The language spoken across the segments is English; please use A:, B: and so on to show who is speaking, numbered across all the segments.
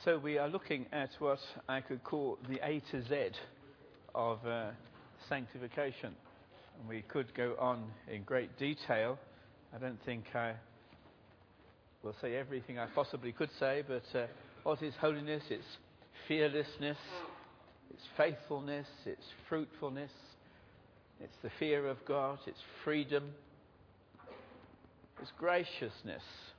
A: So we are looking at what I could call the A to Z of sanctification. And we could go on in great detail. I don't think I will say everything I possibly could say, but what is holiness? It's fearlessness, it's faithfulness, it's fruitfulness, it's the fear of God, it's freedom, it's graciousness,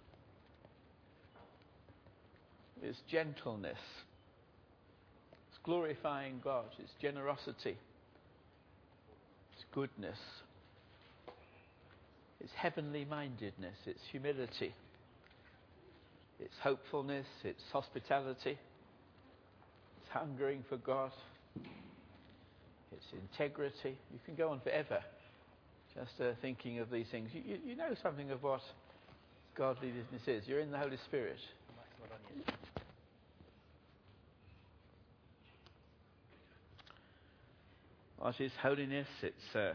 A: it's gentleness, it's glorifying God, it's generosity, it's goodness, it's heavenly mindedness, it's humility, it's hopefulness, it's hospitality, it's hungering for God, it's integrity. You can go on forever just thinking of these things. You know something of what godliness is. You're in the Holy Spirit. What is holiness? It's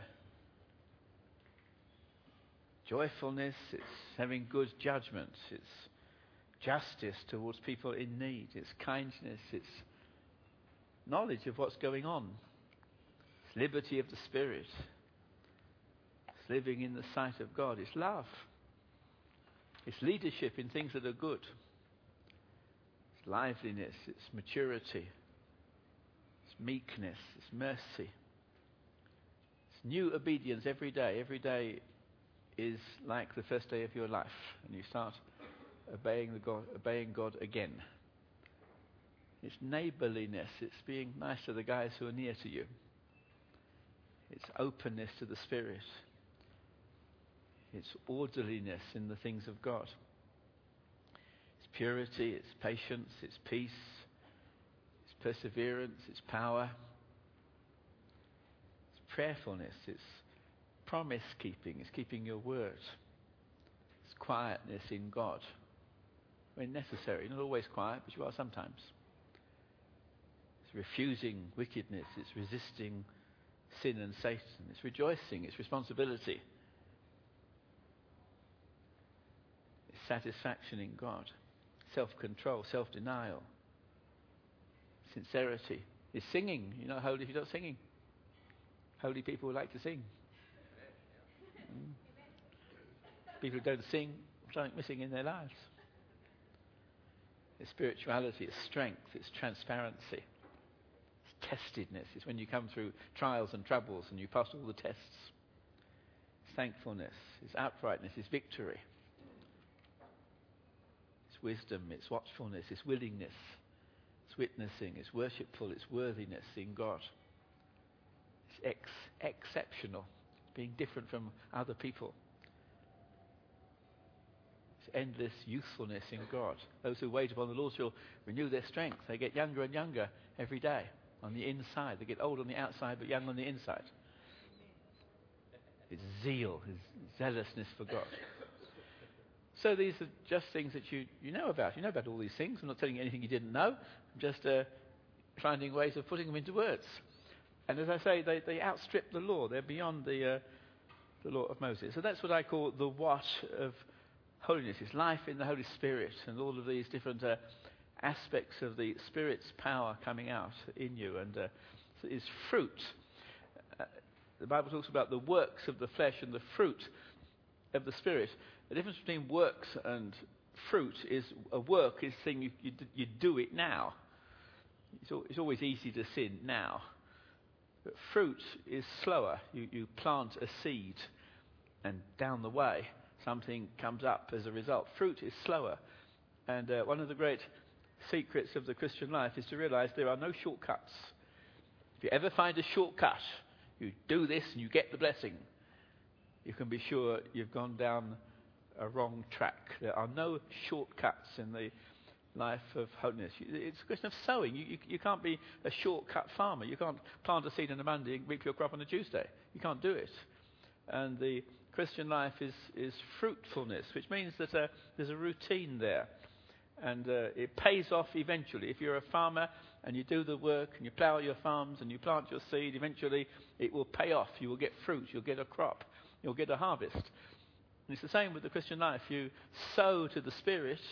A: joyfulness, it's having good judgment, it's justice towards people in need, it's kindness, it's knowledge of what's going on, it's liberty of the Spirit, it's living in the sight of God, it's love, it's leadership in things that are good, it's liveliness, it's maturity, it's meekness, it's mercy. New obedience every day. Every day is like the first day of your life, and you start obeying God again. It's neighbourliness. It's being nice to the guys who are near to you. It's openness to the Spirit. It's orderliness in the things of God. It's purity. It's patience. It's peace. It's perseverance. It's power. Prayerfulness, it's promise keeping, it's keeping your word, it's quietness in God when necessary, not always quiet, but you are sometimes. It's refusing wickedness, it's resisting sin and Satan, it's rejoicing, it's responsibility, it's satisfaction in God, self-control, self-denial, sincerity, it's singing. You're not holy if you're not singing. Holy people like to sing. People who don't sing, something missing in their lives. It's spirituality, it's strength, it's transparency, it's testedness. It's when you come through trials and troubles and you pass all the tests. It's thankfulness, it's uprightness, it's victory. It's wisdom, it's watchfulness, it's willingness, it's witnessing, it's worshipful, it's worthiness in God. It's exceptional, being different from other people. It's endless youthfulness in God. Those who wait upon the Lord shall renew their strength. They get younger and younger every day on the inside. They get old on the outside but young on the inside. It's zeal, it's zealousness for God. So these are just things that you know about. You know about all these things. I'm not telling you anything you didn't know. I'm just finding ways of putting them into words. And as I say, they outstrip the law. They're beyond the law of Moses. So that's what I call the what of holiness. It's life in the Holy Spirit and all of these different aspects of the Spirit's power coming out in you. And so it's fruit. The Bible talks about the works of the flesh and the fruit of the Spirit. The difference between works and fruit is a work is thing you do it now. It's always easy to sin now. But fruit is slower. You plant a seed and down the way something comes up as a result. Fruit is slower. And one of the great secrets of the Christian life is to realize there are no shortcuts. If you ever find a shortcut, you do this and you get the blessing, you can be sure you've gone down a wrong track. There are no shortcuts in the life of holiness. It's a question of sowing. You can't be a shortcut farmer. You can't plant a seed on a Monday and reap your crop on a Tuesday. You can't do it. And the Christian life is fruitfulness, which means that there's a routine there. And it pays off eventually. If you're a farmer and you do the work and you plough your farms and you plant your seed, eventually it will pay off. You will get fruit. You'll get a crop. You'll get a harvest. And it's the same with the Christian life. You sow to the Spirit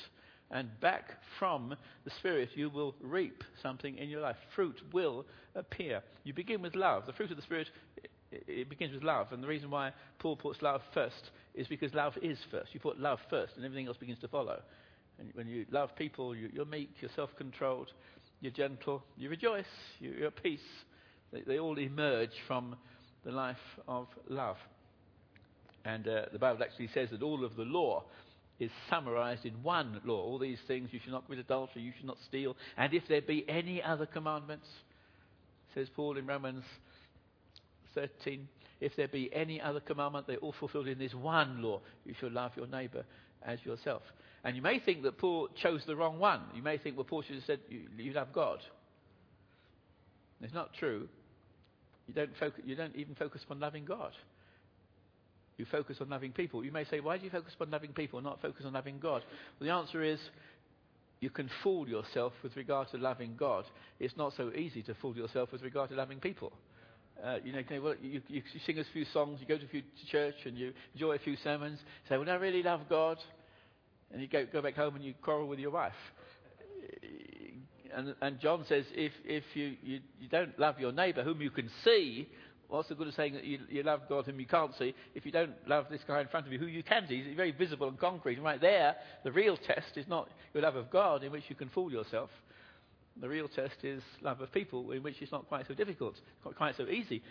A: And back from the Spirit, you will reap something in your life. Fruit will appear. You begin with love. The fruit of the Spirit, it begins with love. And the reason why Paul puts love first is because love is first. You put love first, and everything else begins to follow. And when you love people, you're meek, you're self-controlled, you're gentle, you rejoice, you're at peace. They all emerge from the life of love. And the Bible actually says that all of the law is summarized in one law. All these things: you should not commit adultery, you should not steal, and if there be any other commandments, says Paul in Romans 13, if there be any other commandment, they're all fulfilled in this one law: you shall love your neighbour as yourself. And you may think that Paul chose the wrong one. You may think, well, Paul should have said you love God. It's not true. You don't even focus on loving God. You focus on loving people. You may say, why do you focus on loving people and not focus on loving God? Well, the answer is, you can fool yourself with regard to loving God. It's not so easy to fool yourself with regard to loving people. You sing a few songs, you go to church, and you enjoy a few sermons. Say, well, I really love God. And you go back home and you quarrel with your wife. And John says, if you don't love your neighbour whom you can see, what's the good of saying that you love God whom you can't see if you don't love this guy in front of you who you can see? He's very visible and concrete. And right there, the real test is not your love of God, in which you can fool yourself. The real test is love of people, in which it's not quite so difficult, not quite so easy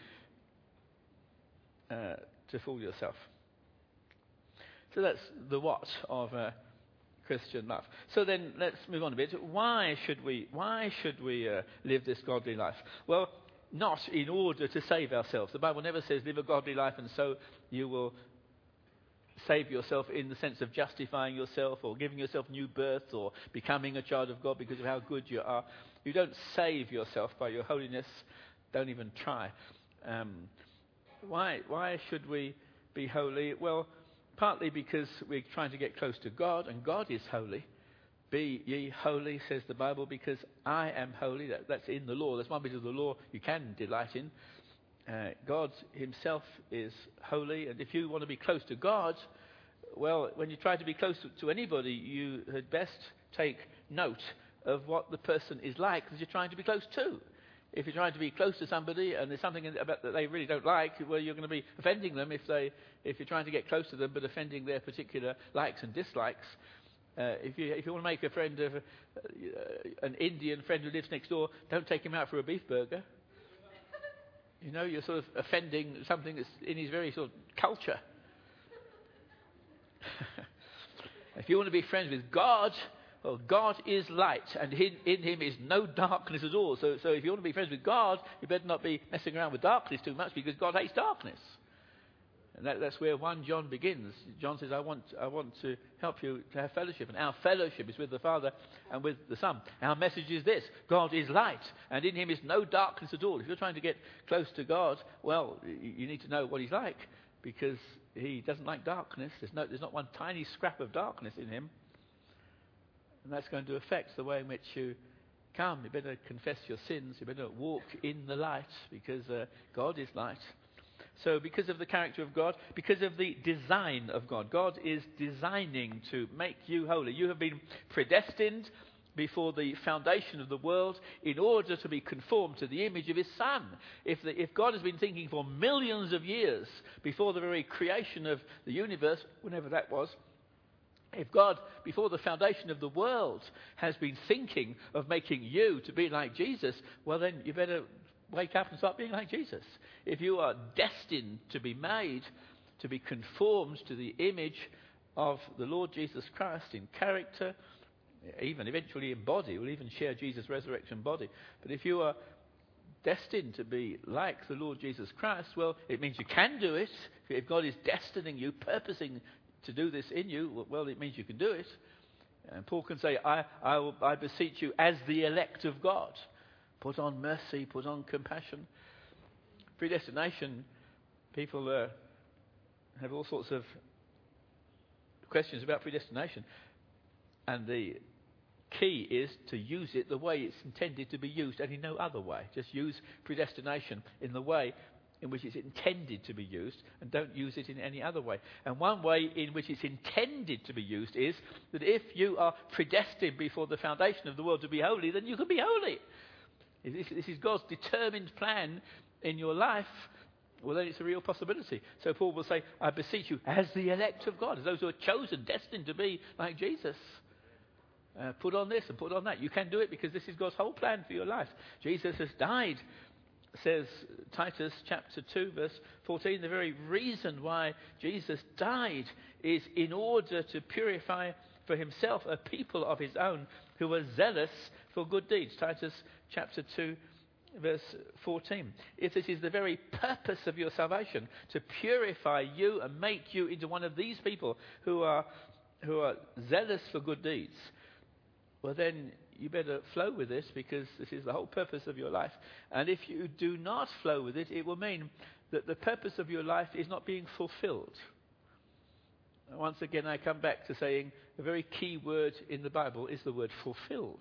A: to fool yourself. So that's the what of Christian love. So then let's move on a bit. Why should we live this godly life? Well, not in order to save ourselves. The Bible never says live a godly life and so you will save yourself in the sense of justifying yourself or giving yourself new birth or becoming a child of God because of how good you are. You don't save yourself by your holiness. Don't even try. Why should we be holy? Well, partly because we're trying to get close to God, and God is holy. Be ye holy, says the Bible, because I am holy. That's in the law. That's one bit of the law you can delight in. God himself is holy, and if you want to be close to God, well, when you try to be close to anybody, you had best take note of what the person is like that you're trying to be close to. If you're trying to be close to somebody and there's something about that they really don't like, well, you're going to be offending them if you're trying to get close to them but offending their particular likes and dislikes. If you want to make a friend of an Indian friend who lives next door, don't take him out for a beef burger. You know, you're sort of offending something that's in his very sort of culture. If you want to be friends with God, well, God is light, and in him is no darkness at all. So if you want to be friends with God, you better not be messing around with darkness too much, because God hates darkness. And that's where 1 John begins. John says, I want to help you to have fellowship. And our fellowship is with the Father and with the Son. Our message is this: God is light, and in him is no darkness at all. If you're trying to get close to God, well, you need to know what he's like, because he doesn't like darkness. There's not one tiny scrap of darkness in him. And that's going to affect the way in which you come. You better confess your sins. You better walk in the light, because God is light. So because of the character of God, because of the design of God, God is designing to make you holy. You have been predestined before the foundation of the world in order to be conformed to the image of his Son. If God has been thinking for millions of years before the very creation of the universe, whenever that was, if God, before the foundation of the world, has been thinking of making you to be like Jesus, well then you better wake up and start being like Jesus. If you are destined to be made, to be conformed to the image of the Lord Jesus Christ in character, even eventually in body, we'll even share Jesus' resurrection body. But if you are destined to be like the Lord Jesus Christ, well, it means you can do it. If God is destining you, purposing to do this in you, well, it means you can do it. And Paul can say, I beseech you as the elect of God. Put on mercy, put on compassion. Predestination, people have all sorts of questions about predestination. And the key is to use it the way it's intended to be used, and in no other way. Just use predestination in the way in which it's intended to be used, and don't use it in any other way. And one way in which it's intended to be used is that if you are predestined before the foundation of the world to be holy, then you can be holy. If this is God's determined plan in your life, well, then it's a real possibility. So Paul will say, I beseech you, as the elect of God, as those who are chosen, destined to be like Jesus, put on this and put on that. You can do it because this is God's whole plan for your life. Jesus has died, says Titus chapter 2 verse 14. The very reason why Jesus died is in order to purify for himself a people of his own who are zealous for good deeds. Titus chapter 2 verse 14. If this is the very purpose of your salvation, to purify you and make you into one of these people who are zealous for good deeds, well then you better flow with this, because this is the whole purpose of your life. And if you do not flow with it, it will mean that the purpose of your life is not being fulfilled. And once again, I come back to saying a very key word in the Bible is the word fulfilled.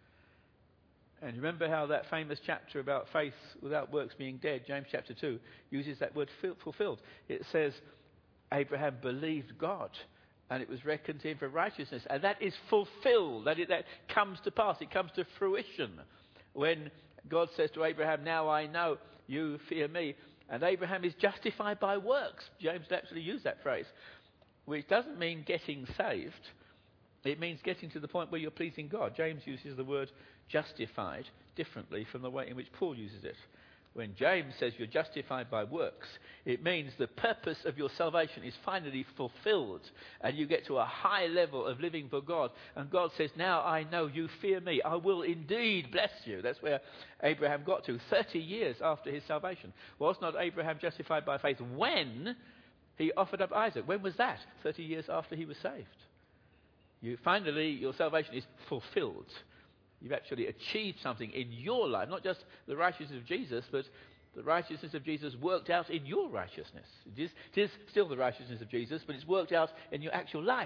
A: And remember how that famous chapter about faith without works being dead, James chapter 2, uses that word fulfilled. It says, Abraham believed God, and it was reckoned to him for righteousness. And that is fulfilled. That comes to pass. It comes to fruition. When God says to Abraham, now I know you fear me. And Abraham is justified by works. James actually used that phrase. Which doesn't mean getting saved. It means getting to the point where you're pleasing God. James uses the word justified differently from the way in which Paul uses it. When James says you're justified by works, it means the purpose of your salvation is finally fulfilled, and you get to a high level of living for God. And God says, now I know you fear me. I will indeed bless you. That's where Abraham got to 30 years after his salvation. Was not Abraham justified by faith when he offered up Isaac? When was that? 30 years after he was saved. Finally, your salvation is fulfilled. You've actually achieved something in your life, not just the righteousness of Jesus, but the righteousness of Jesus worked out in your righteousness. It is still the righteousness of Jesus, but it's worked out in your actual life.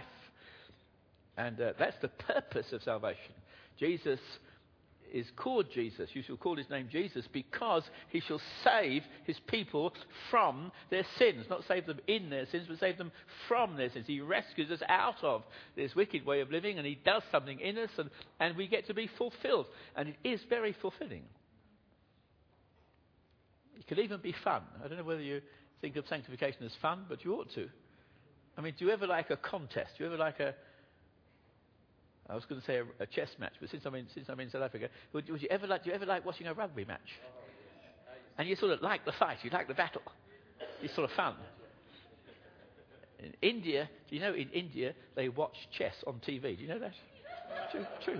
A: And that's the purpose of salvation. Jesus is called Jesus. You shall call his name Jesus, because he shall save his people from their sins. Not save them in their sins, but save them from their sins. He rescues us out of this wicked way of living, and he does something in us, and we get to be fulfilled. And it is very fulfilling. It can even be fun. I don't know whether you think of sanctification as fun, but you ought to. I mean, do you ever like a contest? Do you ever like I was going to say a chess match, but since I'm in South Africa, do you ever like watching a rugby match? And you sort of like the fight, you like the battle. It's sort of fun. In India, do you know in India they watch chess on TV? Do you know that? True.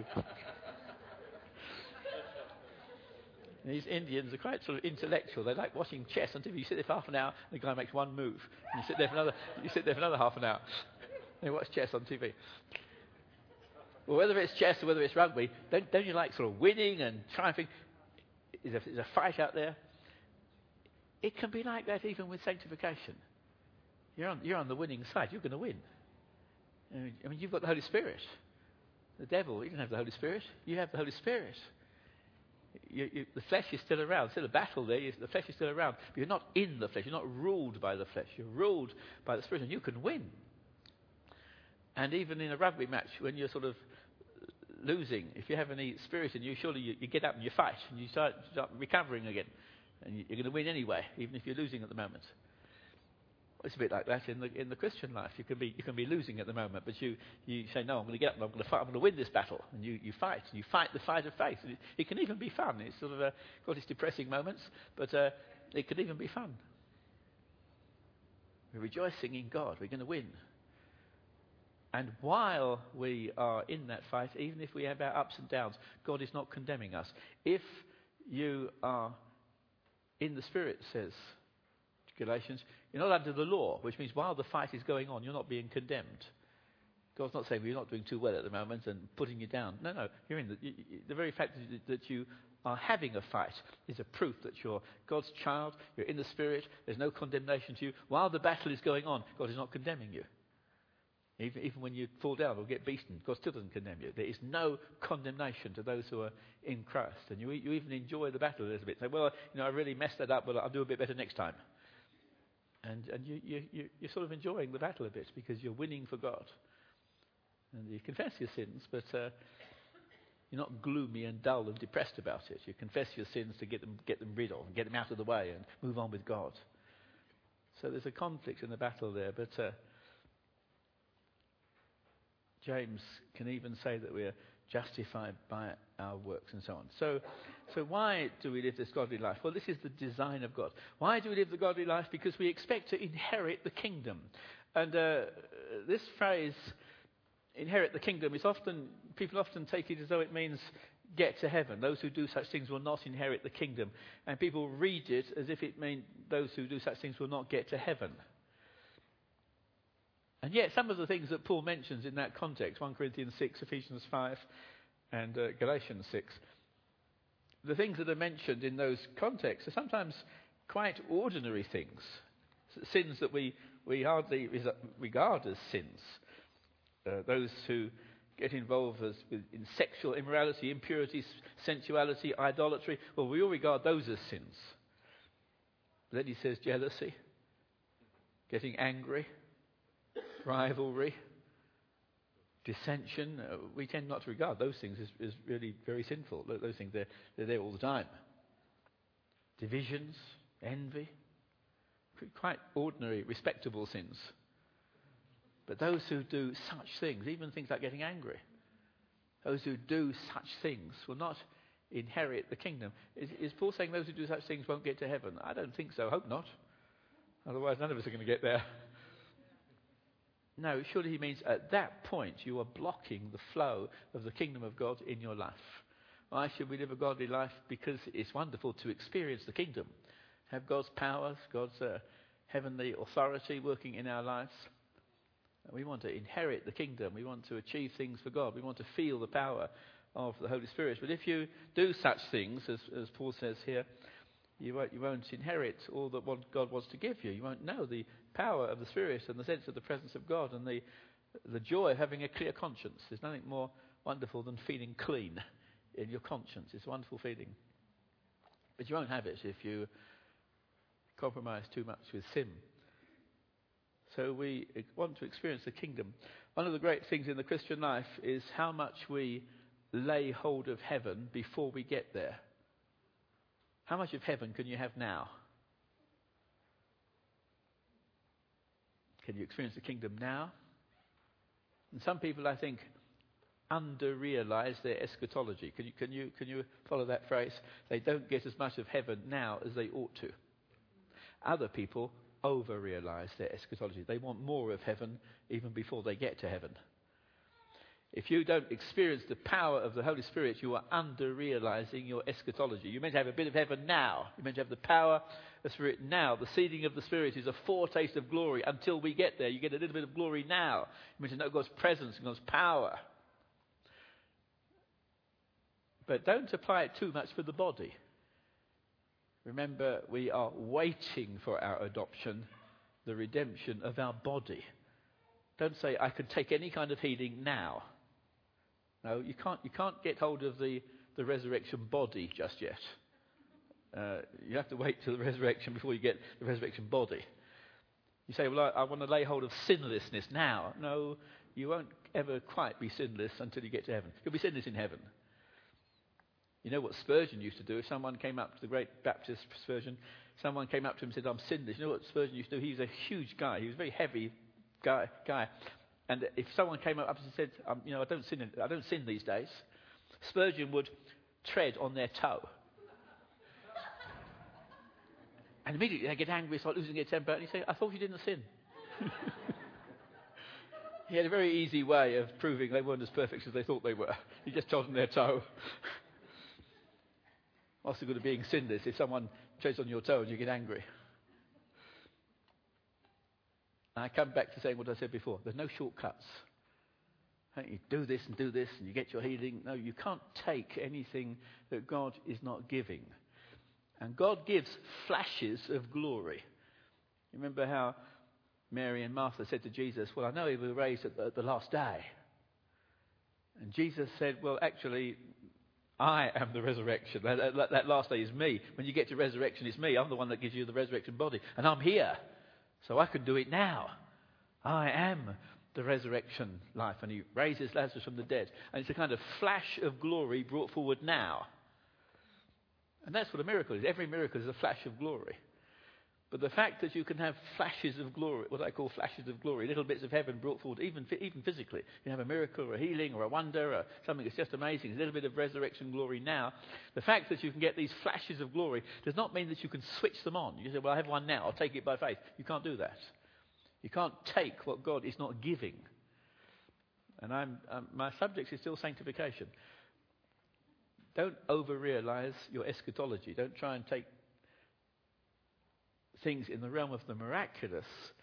A: These Indians are quite sort of intellectual. They like watching chess on TV. You sit there for half an hour, and the guy makes one move. And you sit there for another half an hour. They watch chess on TV. Well, whether it's chess or whether it's rugby, don't you like sort of winning and triumphing? There's a fight out there. It can be like that even with sanctification. You're on the winning side. You're going to win. I mean, you've got the Holy Spirit. The devil, he doesn't have the Holy Spirit. You have the Holy Spirit. The flesh is still around. Still a battle there. The flesh is still around. But you're not in the flesh. You're not ruled by the flesh. You're ruled by the Spirit, and you can win. And even in a rugby match, when you're sort of losing, if you have any spirit in you, surely you get up and you fight, and you start recovering again, and you're going to win anyway, even if you're losing at the moment. Well, it's a bit like that in the Christian life. You can be losing at the moment, but you say, no, I'm going to get up and I'm going to fight. I'm going to win this battle, and you fight. And you fight the fight of faith. And it can even be fun. It's sort of got its depressing moments, but it can even be fun. We're rejoicing in God. We're going to win. And while we are in that fight, even if we have our ups and downs, God is not condemning us. If you are in the Spirit, says Galatians, you're not under the law, which means while the fight is going on, you're not being condemned. God's not saying, well, you're not doing too well at the moment and putting you down. No, you're in the very fact that you are having a fight is a proof that you're God's child, you're in the Spirit, there's no condemnation to you. While the battle is going on, God is not condemning you. Even when you fall down or get beaten, God still doesn't condemn you. There is no condemnation to those who are in Christ. And you even enjoy the battle a little bit. Say, well, I really messed that up, but I'll do a bit better next time. And you're sort of enjoying the battle a bit because you're winning for God. And you confess your sins, but you're not gloomy and dull and depressed about it. You confess your sins to get them rid of, and get them out of the way and move on with God. So there's a conflict in the battle there, but James can even say that we are justified by our works and so on. So why do we live this godly life? Well, this is the design of God. Why do we live the godly life? Because we expect to inherit the kingdom. And this phrase, inherit the kingdom, people often take it as though it means get to heaven. Those who do such things will not inherit the kingdom. And people read it as if it means those who do such things will not get to heaven. And yet some of the things that Paul mentions in that context, 1 Corinthians 6, Ephesians 5 and Galatians 6, the things that are mentioned in those contexts are sometimes quite ordinary things. Sins that we hardly regard as sins. Those who get involved in sexual immorality, impurity, sensuality, idolatry, well, we all regard those as sins. But then he says jealousy, getting angry, rivalry, dissension. We tend not to regard those things as really very sinful. Those things, they're there all the time. Divisions, envy, quite ordinary, respectable sins. But those who do such things, even things like getting angry, those who do such things will not inherit the kingdom. Is Paul saying those who do such things won't get to heaven? I don't think so. Hope not. Otherwise, none of us are going to get there. No, surely he means at that point you are blocking the flow of the kingdom of God in your life. Why should we live a godly life? Because it's wonderful to experience the kingdom. Have God's powers, God's heavenly authority working in our lives. We want to inherit the kingdom. We want to achieve things for God. We want to feel the power of the Holy Spirit. But if you do such things, as Paul says here, you won't inherit all that what God wants to give you. You won't know the power of the Spirit and the sense of the presence of God and the joy of having a clear conscience. There's nothing more wonderful than feeling clean in your conscience. It's a wonderful feeling. But you won't have it if you compromise too much with sin. So we want to experience the kingdom. One of the great things in the Christian life is how much we lay hold of heaven before we get there. How much of heaven can you have now? Can you experience the kingdom now? And some people, I think, under-realize their eschatology. Can you follow that phrase? They don't get as much of heaven now as they ought to. Other people over-realize their eschatology. They want more of heaven even before they get to heaven. If you don't experience the power of the Holy Spirit, you are under-realizing your eschatology. You're meant to have a bit of heaven now. You're meant to have the power of the Spirit now. The seeding of the Spirit is a foretaste of glory until we get there. You get a little bit of glory now. You're meant to know God's presence and God's power. But don't apply it too much for the body. Remember, we are waiting for our adoption, the redemption of our body. Don't say, I could take any kind of healing now. No, you can't get hold of the resurrection body just yet. You have to wait till the resurrection before you get the resurrection body. You say, well, I want to lay hold of sinlessness now. No, you won't ever quite be sinless until you get to heaven. You'll be sinless in heaven. You know what Spurgeon used to do? If someone came up to the great Baptist Spurgeon, someone came up to him and said, I'm sinless. You know what Spurgeon used to do? He was a huge guy. He was a very heavy guy. And if someone came up and said, I don't sin these days, Spurgeon would tread on their toe. And immediately they get angry, start losing their temper, and he said, I thought you didn't sin. He had a very easy way of proving they weren't as perfect as they thought they were. He just trod on their toe. What's the good of being sinless if someone treads on your toe and you get angry? And I come back to saying what I said before. There's no shortcuts. You do this and you get your healing. No, you can't take anything that God is not giving. And God gives flashes of glory. You remember how Mary and Martha said to Jesus, well, I know he will raise at the last day. And Jesus said, well, actually, I am the resurrection. That last day is me. When you get to resurrection, it's me. I'm the one that gives you the resurrection body. And I'm here. So I can do it now. I am the resurrection life. And he raises Lazarus from the dead. And it's a kind of flash of glory brought forward now. And that's what a miracle is. Every miracle is a flash of glory. But the fact that you can have flashes of glory, what I call flashes of glory, little bits of heaven brought forward, even physically. You have a miracle or a healing or a wonder or something that's just amazing, a little bit of resurrection glory now. The fact that you can get these flashes of glory does not mean that you can switch them on. You say, well, I have one now, I'll take it by faith. You can't do that. You can't take what God is not giving. And my subject is still sanctification. Don't over-realize your eschatology. Don't try and take things in the realm of the miraculous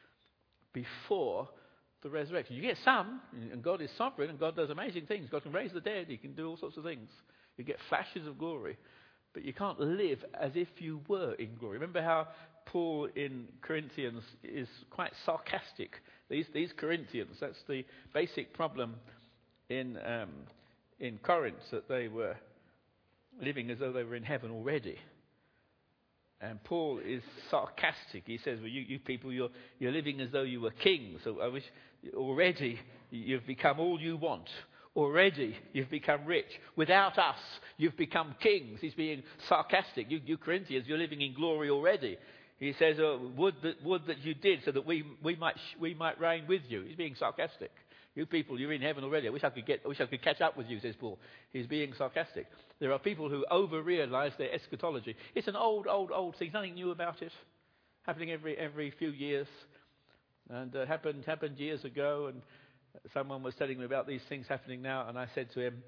A: before the resurrection. You get some, and God is sovereign, and God does amazing things. God can raise the dead. He can do all sorts of things. You get flashes of glory. But you can't live as if you were in glory. Remember how Paul in Corinthians is quite sarcastic. These Corinthians, that's the basic problem in Corinth, that they were living as though they were in heaven already. And Paul is sarcastic. He says, well, you people, you're living as though you were kings. So I wish already you've become all you want. Already you've become rich. Without us, you've become kings. He's being sarcastic. You Corinthians, you're living in glory already. He says, would that you did, so that we might reign with you. He's being sarcastic. You people, you're in heaven already. I wish I could catch up with you, says Paul. He's being sarcastic. There are people who over-realize their eschatology. It's an old thing. There's nothing new about it. Happening every few years. And happened years ago, and someone was telling me about these things happening now, and I said to him,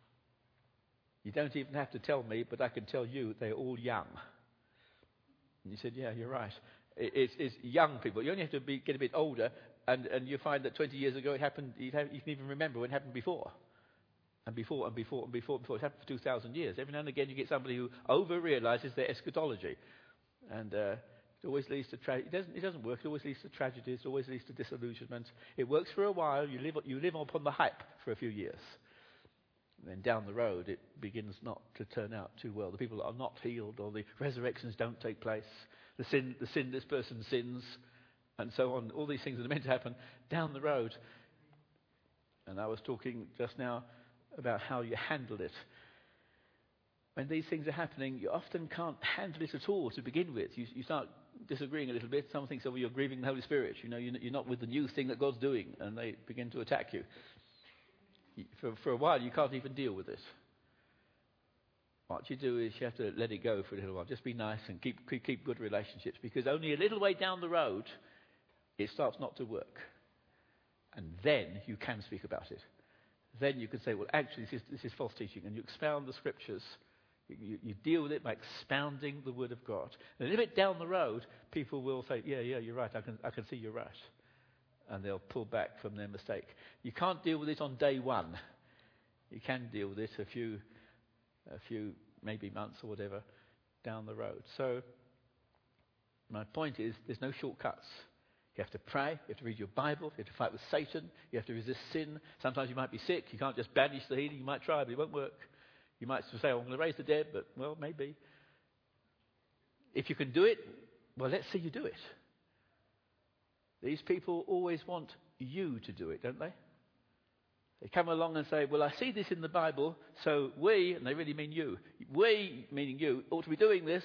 A: you don't even have to tell me, but I can tell you they're all young. And he said, yeah, you're right. It's young people. You only have to get a bit older, and you find that 20 years ago it happened. You can even remember when it happened before. And before. It happened for 2,000 years. Every now and again you get somebody who over-realizes their eschatology. And it always leads to tragedy. It doesn't work. It always leads to tragedies. It always leads to disillusionment. It works for a while. You live upon the hype for a few years. And then down the road it begins not to turn out too well. The people are not healed, or the resurrections don't take place. The sinless person sins, and so on. All these things that are meant to happen down the road. And I was talking just now about how you handle it. When these things are happening, you often can't handle it at all to begin with. You start disagreeing a little bit. Some think, well, you're grieving the Holy Spirit. You're not with the new thing that God's doing, and they begin to attack you. For a while, you can't even deal with it. What you do is you have to let it go for a little while. Just be nice and keep good relationships, because only a little way down the road, it starts not to work. And then you can speak about it. Then you can say, well, actually, this is false teaching. And you expound the scriptures. You deal with it by expounding the word of God. And a little bit down the road, people will say, yeah, you're right. I can see you're right. And they'll pull back from their mistake. You can't deal with it on day one. You can deal with it a few maybe months or whatever down the road. So my point is, there's no shortcuts. You have to pray, you have to read your Bible, you have to fight with Satan, you have to resist sin. Sometimes you might be sick, you can't just banish the healing. You might try, but it won't work. You might say, I'm going to raise the dead, but, well, maybe. If you can do it, well, let's see you do it. These people always want you to do it, don't they? They come along and say, well, I see this in the Bible, so we, and they really mean you, we, meaning you, ought to be doing this.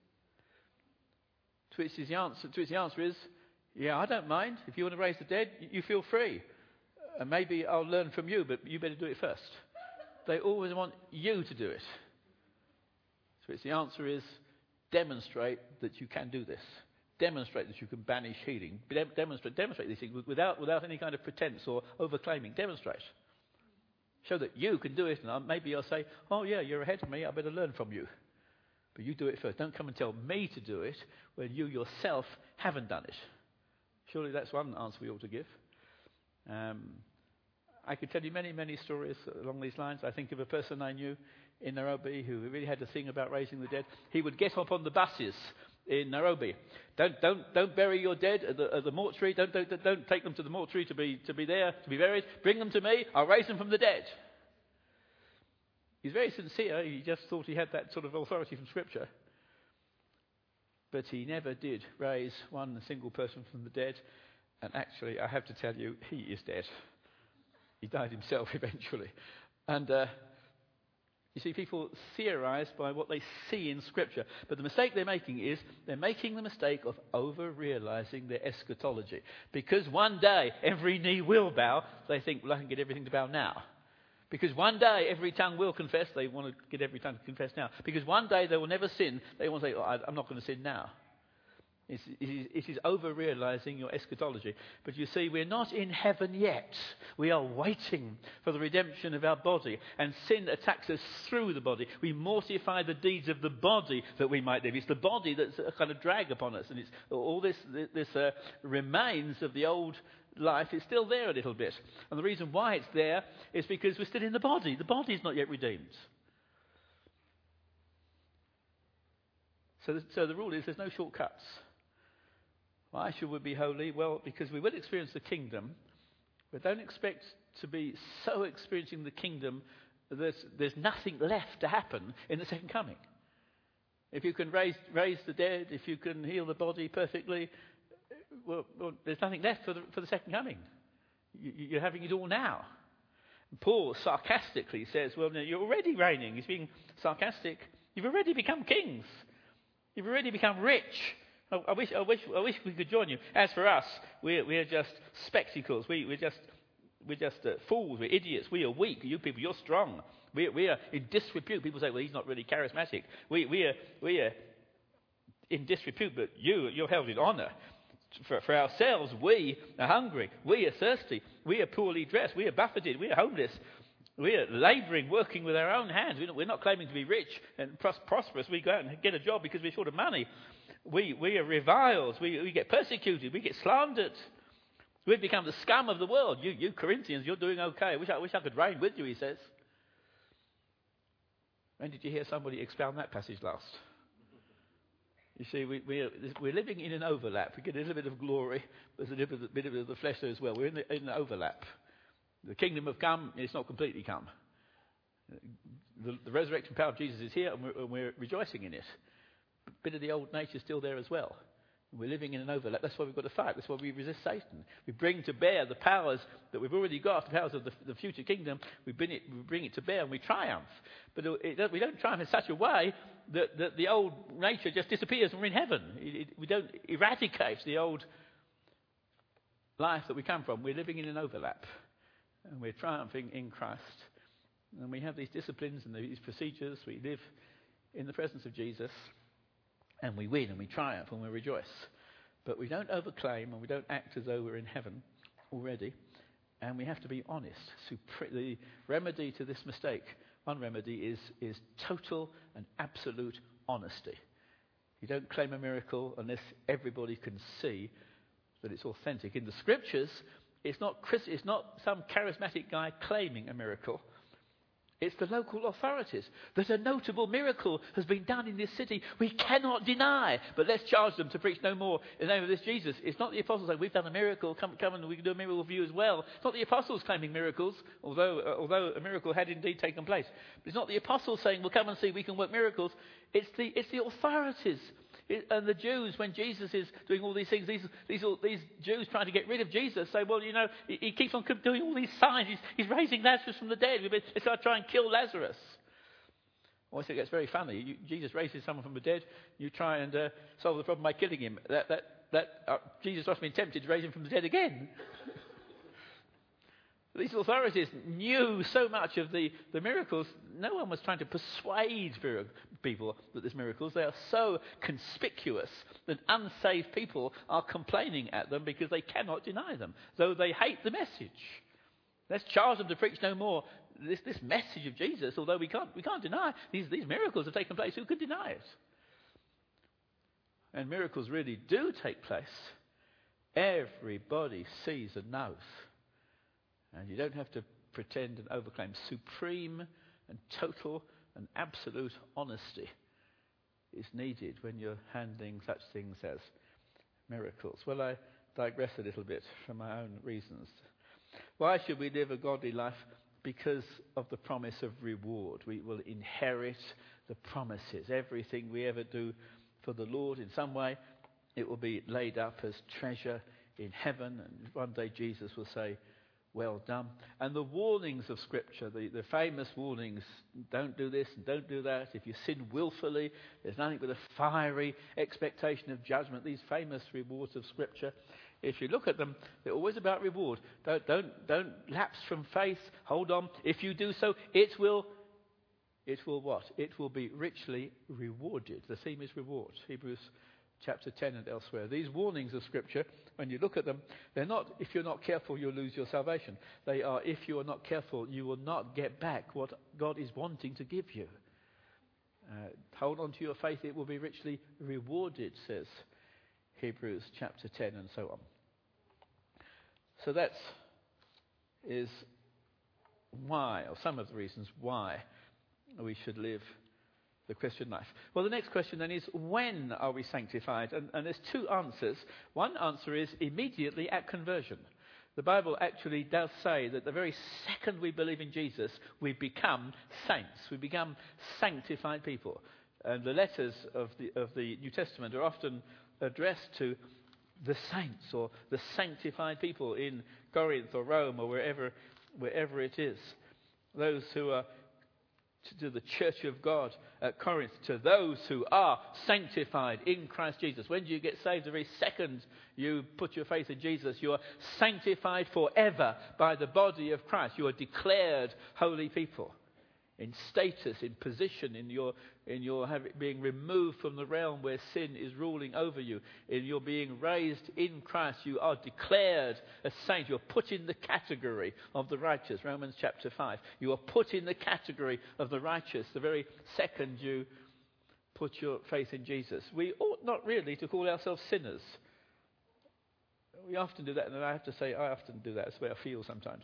A: To which the answer is, yeah, I don't mind. If you want to raise the dead, you feel free. And maybe I'll learn from you, but you better do it first. They always want you to do it. So the answer is, demonstrate that you can do this. Demonstrate that you can banish healing. Demonstrate these things without any kind of pretense or overclaiming. Demonstrate. Show that you can do it, and maybe I'll say, oh yeah, you're ahead of me, I better learn from you. But you do it first. Don't come and tell me to do it when you yourself haven't done it. Surely that's one answer we ought to give. I could tell you many, many stories along these lines. I think of a person I knew. in Nairobi who really had a thing about raising the dead. He would get up on the buses in Nairobi. Don't bury your dead at the mortuary. Don't take them to the mortuary to be there to be buried. Bring them to me. I'll raise them from the dead. He's very sincere. He just thought he had that sort of authority from Scripture. But he never did raise one single person from the dead. And actually, I have to tell you, he is dead. He died himself eventually. And you see, people theorize by what they see in Scripture. But the mistake they're making is they're making the mistake of over-realizing their eschatology. Because one day every knee will bow, they think, well, I can get everything to bow now. Because one day every tongue will confess, they want to get every tongue to confess now. Because one day they will never sin, they want to say, oh, I'm not going to sin now. It is over-realizing your eschatology. But you see, we're not in heaven yet. We are waiting for the redemption of our body. And sin attacks us through the body. We mortify the deeds of the body that we might live. It's the body that's a kind of drag upon us. And it's all this remains of the old life is still there a little bit. And the reason why it's there is because we're still in the body. The body is not yet redeemed. So the rule is there's no shortcuts. Why should we be holy? Well, because we will experience the kingdom, but don't expect to be so experiencing the kingdom that there's nothing left to happen in the second coming. If you can raise the dead, if you can heal the body perfectly, well there's nothing left for the second coming. You're having it all now. Paul sarcastically says, well, no, you're already reigning. He's being sarcastic. You've already become kings. You've already become rich. I wish we could join you. As for us, we're just spectacles. We're just fools. We're idiots. We are weak. You people, you're strong. We are in disrepute. People say, well, he's not really charismatic. We are in disrepute, but you're held in honour. For ourselves, we are hungry. We are thirsty. We are poorly dressed. We are buffeted. We are homeless. We are labouring, working with our own hands. We're not claiming to be rich and prosperous. We go out and get a job because we're short of money. We are reviled. We get persecuted. We get slandered. We've become the scum of the world. You Corinthians, you're doing okay. I wish I could reign with you, he says. When did you hear somebody expound that passage last? You see, we're living in an overlap. We get a little bit of glory. There's a little bit of the flesh there as well. We're in an overlap. The kingdom have come, it's not completely come. The resurrection power of Jesus is here, and we're rejoicing in it. A bit of the old nature is still there as well. We're living in an overlap. That's why we've got to fight. That's why we resist Satan. We bring to bear the powers that we've already got, the powers of the future kingdom. We bring it to bear and we triumph. But we don't triumph in such a way that the old nature just disappears when we're in heaven. We don't eradicate the old life that we come from. We're living in an overlap. And we're triumphing in Christ. And we have these disciplines and these procedures. We live in the presence of Jesus. And we win and we triumph and we rejoice. But we don't overclaim and we don't act as though we're in heaven already. And we have to be honest. The remedy to this mistake, one remedy is total and absolute honesty. You don't claim a miracle unless everybody can see that it's authentic. In the Scriptures, it's not some charismatic guy claiming a miracle. It's the local authorities. That a notable miracle has been done in this city. We cannot deny. But let's charge them to preach no more in the name of this Jesus. It's not the apostles saying, we've done a miracle, come and we can do a miracle for you as well. It's not the apostles claiming miracles, although a miracle had indeed taken place. But it's not the apostles saying, well, come and see, we can work miracles. It's the authorities. And the Jews, when Jesus is doing all these things, these Jews trying to get rid of Jesus say, well, he keeps on doing all these signs. He's raising Lazarus from the dead. Let's try and kill Lazarus. I think that's very funny. Jesus raises someone from the dead. You try and solve the problem by killing him. Jesus must have been tempted to raise him from the dead again. These authorities knew so much of the miracles. No one was trying to persuade people that there's miracles. They are so conspicuous that unsaved people are complaining at them because they cannot deny them, though they hate the message. Let's charge them to preach no more this message of Jesus, although we can't deny these miracles have taken place. Who could deny it? And miracles really do take place. Everybody sees and knows. And you don't have to pretend and overclaim. Supreme and total and absolute honesty is needed when you're handling such things as miracles. Well, I digress a little bit for my own reasons. Why should we live a godly life? Because of the promise of reward. We will inherit the promises. Everything we ever do for the Lord in some way, it will be laid up as treasure in heaven. And one day Jesus will say, well done. And the warnings of Scripture, the famous warnings, don't do this and don't do that. If you sin willfully, there's nothing but a fiery expectation of judgment. These famous rewards of Scripture, if you look at them, they're always about reward. Don't lapse from faith. Hold on. If you do so, it will what? It will be richly rewarded. The theme is reward. Hebrews chapter 10 and elsewhere. These warnings of Scripture, when you look at them, they're not, if you're not careful, you'll lose your salvation. They are, if you are not careful, you will not get back what God is wanting to give you. Hold on to your faith, it will be richly rewarded, says Hebrews chapter 10 and so on. So that is why, or some of the reasons why we should live the Christian life. Well, the next question then is, when are we sanctified? And there's two answers. One answer is immediately at conversion. The Bible actually does say that the very second we believe in Jesus, we become saints. We become sanctified people. And the letters of the New Testament are often addressed to the saints or the sanctified people in Corinth or Rome or wherever it is. Those who are to the church of God at Corinth, to those who are sanctified in Christ Jesus. When do you get saved? The very second you put your faith in Jesus, you are sanctified forever by the body of Christ. You are declared holy people in status, in position, in your being removed from the realm where sin is ruling over you. In your being raised in Christ, you are declared a saint. You are put in the category of the righteous. Romans chapter 5. You are put in the category of the righteous the very second you put your faith in Jesus. We ought not really to call ourselves sinners. We often do that, and I have to say, I often do that. That's the way I feel sometimes.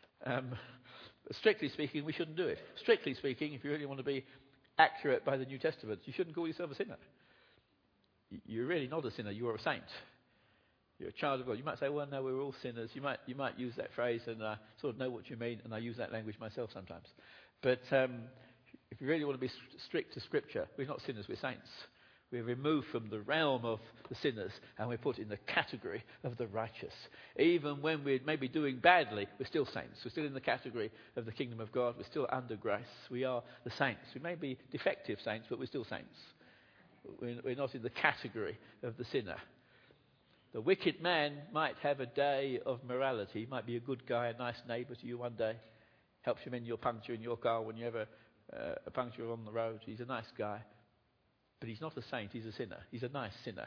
A: Strictly speaking, we shouldn't do it. Strictly speaking, if you really want to be accurate by the New Testament, you shouldn't call yourself a sinner. You're really not a sinner. You are a saint. You're a child of God. You might say, well, no, we're all sinners. You might use that phrase, and I sort of know what you mean, and I use that language myself sometimes. But if you really want to be strict to Scripture, we're not sinners, we're saints. We're removed from the realm of the sinners and we're put in the category of the righteous. Even when we're maybe doing badly, we're still saints. We're still in the category of the kingdom of God. We're still under grace. We are the saints. We may be defective saints, but we're still saints. We're not in the category of the sinner. The wicked man might have a day of morality. He might be a good guy, a nice neighbour to you one day. Helps you mend your puncture in your car when you have a puncture on the road. He's a nice guy. But he's not a saint, he's a sinner. He's a nice sinner.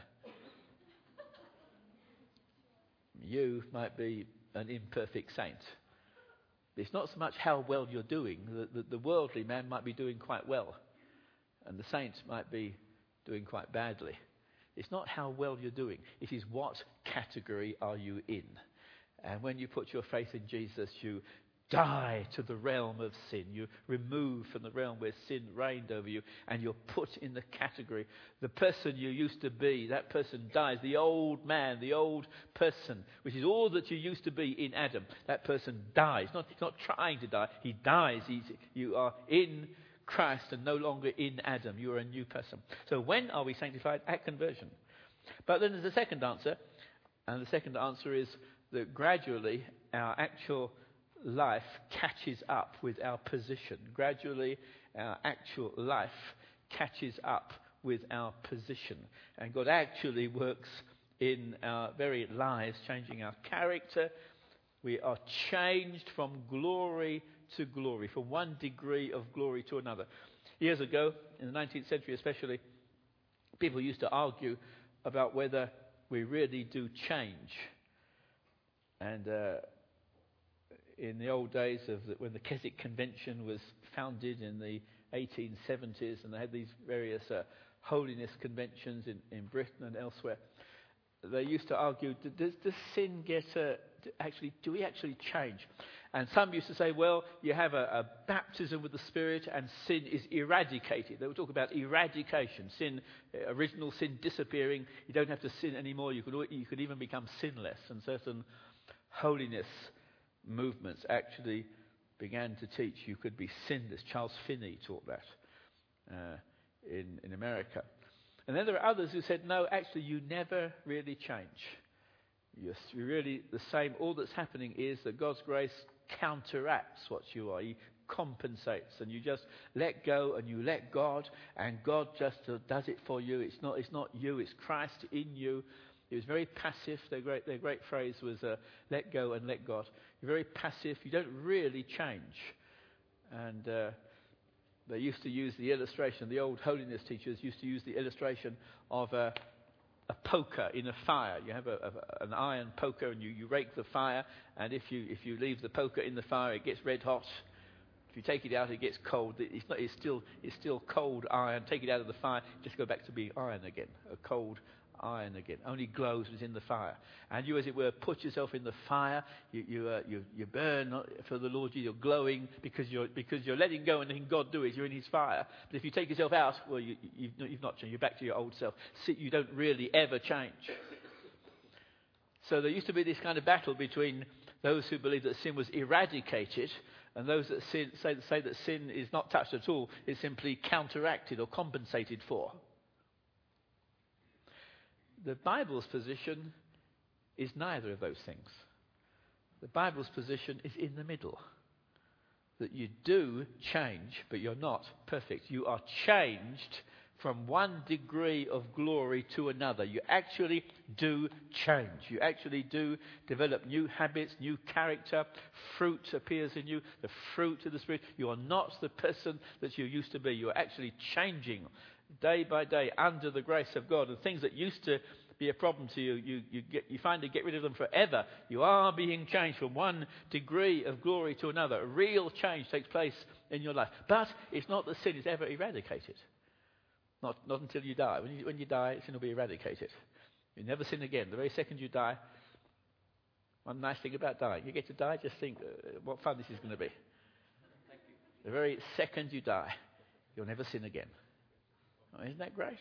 A: You might be an imperfect saint. It's not so much how well you're doing. The worldly man might be doing quite well. And the saint might be doing quite badly. It's not how well you're doing. It is what category are you in. And when you put your faith in Jesus, you die to the realm of sin. You're removed from the realm where sin reigned over you, and you're put in the category. The person you used to be, that person dies. The old man, the old person, which is all that you used to be in Adam, that person dies. He's not trying to die. He dies. You are in Christ and no longer in Adam. You are a new person. So when are we sanctified? At conversion. But then there's a second answer, and the second answer is that gradually our actual life catches up with our position. Gradually, our actual life catches up with our position. And God actually works in our very lives, changing our character. We are changed from glory to glory, from one degree of glory to another. Years ago, in the 19th century especially, people used to argue about whether we really do change. And in the old days when the Keswick Convention was founded in the 1870s, and they had these various holiness conventions in Britain and elsewhere, they used to argue, does sin do we actually change? And some used to say, well, you have a baptism with the Spirit and sin is eradicated. They would talk about eradication, sin, original sin disappearing. You don't have to sin anymore. You could even become sinless. And certain holiness movements actually began to teach you could be sinless. Charles Finney taught that in America. And then there are others who said, no, actually you never really change. You're really the same. All that's happening is that God's grace counteracts what you are. He compensates, and you just let go and you let God, and God just does it for you. It's not you, it's Christ in you. It was very passive. Their great phrase was let go and let God. You're very passive. You don't really change. And they used to use the illustration, the old holiness teachers used to use the illustration of a poker in a fire. You have an iron poker and you rake the fire, and if you leave the poker in the fire, it gets red hot. If you take it out, it gets cold. It's still cold iron. Take it out of the fire, just go back to being iron again, a cold iron again. Only glows when it's in the fire. And you, as it were, put yourself in the fire. You burn for the Lord. You're glowing because you're letting go and letting God do it. You're in His fire. But if you take yourself out, well, you've not changed. You're back to your old self. You don't really ever change. So there used to be this kind of battle between those who believe that sin was eradicated and those that say that sin is not touched at all. It's simply counteracted or compensated for. The Bible's position is neither of those things. The Bible's position is in the middle. That you do change, but you're not perfect. You are changed from one degree of glory to another. You actually do change. You actually do develop new habits, new character. Fruit appears in you, the fruit of the Spirit. You are not the person that you used to be. You are actually changing day by day under the grace of God. And things that used to be a problem to you, you finally get rid of them forever. You are being changed from one degree of glory to another. A real change takes place in your life. But it's not that sin is ever eradicated. Not until you die. When you die, sin will be eradicated. You never sin again. The very second you die, one nice thing about dying, you get to die, just think what fun this is going to be. The very second you die, you'll never sin again. Oh, isn't that great?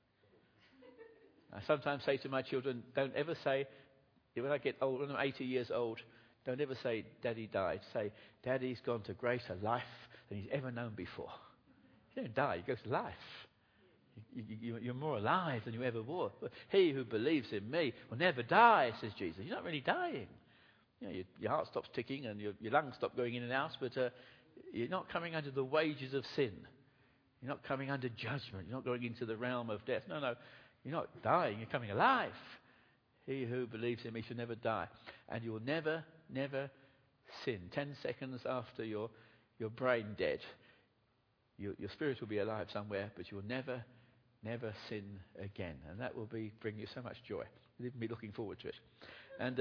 A: I sometimes say to my children, don't ever say, when I get old, when I'm 80 years old, don't ever say, Daddy died. Say, Daddy's gone to greater life than he's ever known before. You don't die, you go to life. You're more alive than you ever were. He who believes in me will never die, says Jesus. You're not really dying. You know, your heart stops ticking and your lungs stop going in and out, but you're not coming under the wages of sin. You're not coming under judgment. You're not going into the realm of death. No. You're not dying. You're coming alive. He who believes in me shall never die. And you will never, never sin. 10 seconds after your brain dead, your spirit will be alive somewhere, but you will never, never sin again. And that will bring you so much joy. You'll even be looking forward to it. And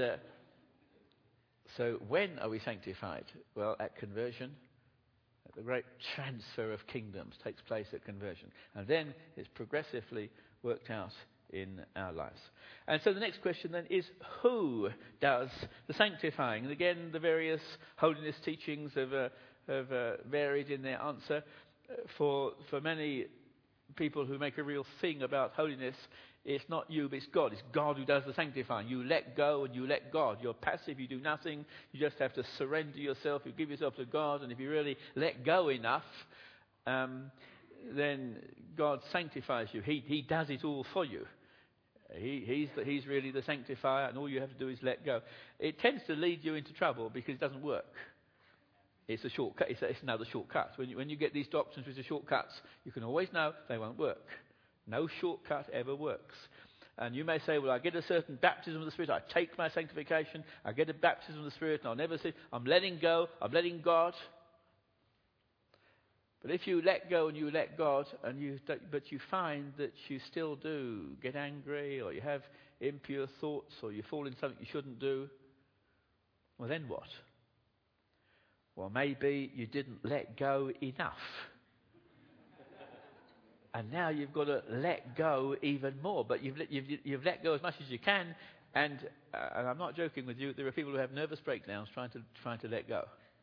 A: so when are we sanctified? Well, at conversion. The great transfer of kingdoms takes place at conversion. And then it's progressively worked out in our lives. And so the next question then is, who does the sanctifying? And again, the various holiness teachings have varied in their answer. For many people who make a real thing about holiness, it's not you, but it's God. It's God who does the sanctifying. You let go and you let God. You're passive, you do nothing. You just have to surrender yourself. You give yourself to God, and if you really let go enough, then God sanctifies you. He does it all for you. He's really the sanctifier, and all you have to do is let go. It tends to lead you into trouble because it doesn't work. It's a shortcut. It's another shortcut. When you get these doctrines which are shortcuts, you can always know they won't work. No shortcut ever works. And you may say, well, I get a certain baptism of the Spirit. I take my sanctification. I get a baptism of the Spirit, and I'll never say, I'm letting go. I'm letting God. But if you let go and you let God, but you find that you still do get angry, or you have impure thoughts, or you fall into something you shouldn't do, well, then what? Well, maybe you didn't let go enough. And now you've got to let go even more. But you've let go as much as you can. And I'm not joking with you. There are people who have nervous breakdowns trying to let go.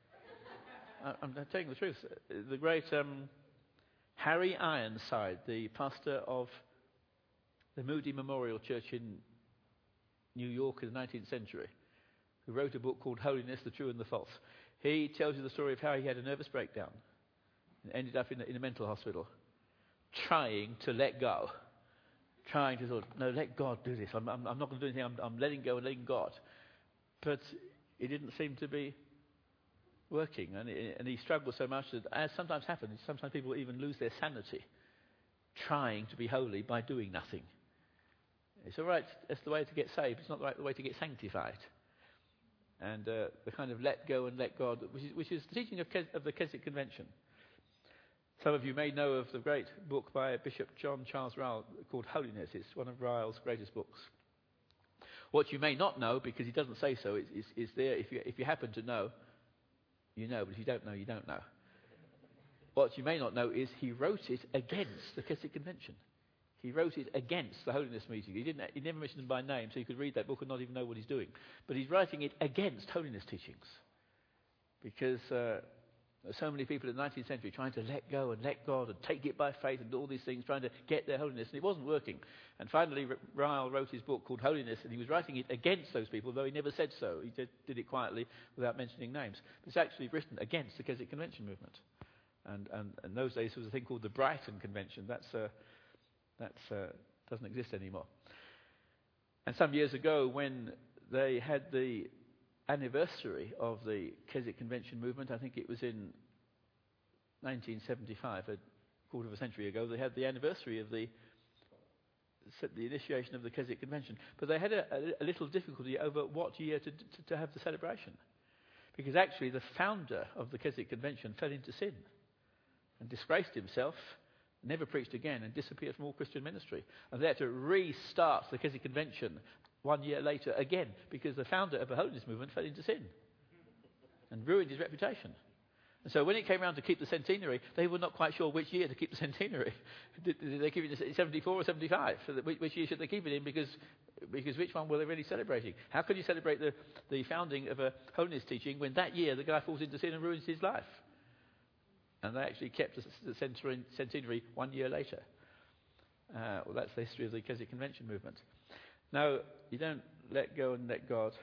A: I'm telling you the truth. The great Harry Ironside, the pastor of the Moody Memorial Church in New York in the 19th century, who wrote a book called Holiness, the True and the False. He tells you the story of how he had a nervous breakdown and ended up in a mental hospital, trying to let go. Trying to sort of, no, let God do this. I'm not going to do anything. I'm letting go and letting God. But it didn't seem to be working. And he struggled so much that, as sometimes happens, sometimes people even lose their sanity trying to be holy by doing nothing. It's all right. That's the way to get saved. It's not the way to get sanctified. And the kind of let go and let God, which is the teaching of the Keswick Convention. Some of you may know of the great book by Bishop John Charles Ryle called Holiness. It's one of Ryle's greatest books. What you may not know, because he doesn't say so, is there. If you happen to know, you know. But if you don't know, you don't know. What you may not know is he wrote it against the Keswick Convention. He wrote it against the Holiness meeting. He never mentioned them by name, so you could read that book and not even know what he's doing. But he's writing it against holiness teachings. Because so many people in the 19th century trying to let go and let God and take it by faith and do all these things, trying to get their holiness, and it wasn't working. And finally, Ryle wrote his book called Holiness, and he was writing it against those people, though he never said so. He did it quietly without mentioning names. But it's actually written against the Keswick Convention movement. And in those days, there was a thing called the Brighton Convention. That doesn't exist anymore. And some years ago, when they had the anniversary of the Keswick Convention movement, I think it was in 1975, a quarter of a century ago, they had the anniversary of the initiation of the Keswick Convention. But they had a little difficulty over what year to have the celebration. Because actually the founder of the Keswick Convention fell into sin and disgraced himself, never preached again, and disappeared from all Christian ministry. And they had to restart the Keswick Convention 1 year later again, because the founder of the holiness movement fell into sin and ruined his reputation. And so when it came around to keep the centenary, they were not quite sure which year to keep the centenary. Did they keep it in 74 or 75? So which year should they keep it in? Because which one were they really celebrating? How can you celebrate the founding of a holiness teaching when that year the guy falls into sin and ruins his life? And they actually kept the centenary 1 year later. Well, that's the history of the Keswick Convention movement. No, you don't let go and let God.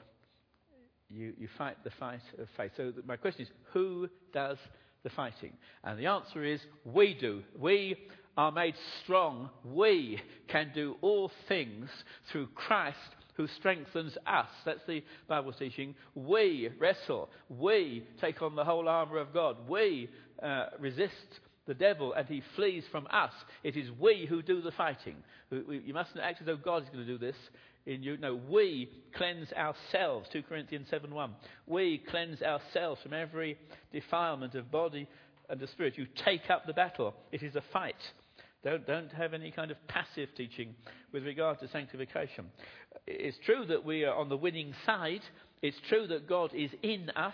A: You fight the fight of faith. So my question is, who does the fighting? And the answer is, we do. We are made strong. We can do all things through Christ who strengthens us. That's the Bible teaching. We wrestle. We take on the whole armour of God. We resist the devil and he flees from us. It is we who do the fighting. You mustn't act as though God is going to do this in you. No, we cleanse ourselves. 2 Corinthians 7:1. We cleanse ourselves from every defilement of body and of spirit. You take up the battle. It is a fight. Don't have any kind of passive teaching with regard to sanctification. It's true that we are on the winning side. It's true that God is in us.